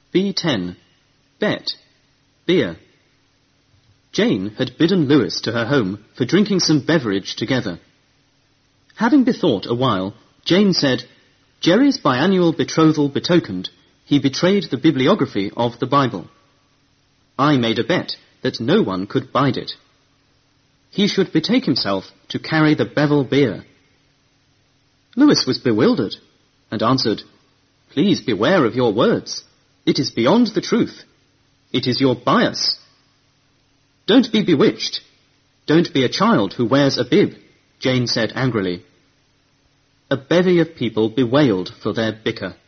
B10. Bet. Beer. Jane had bidden Lewis to her home for drinking some beverage together. Having bethought a while, Jane said, "Jerry's biannual betrothal betokened, he betrayed the bibliography of the Bible. I made a bet that no one could bide it. He should betake himself to carry the bevel beer." Lewis was bewildered and answered, "Please beware of your words. It is beyond the truth. It is your bias." "Don't be bewitched. Don't be a child who wears a bib," Jane said angrily. A bevy of people bewailed for their bicker.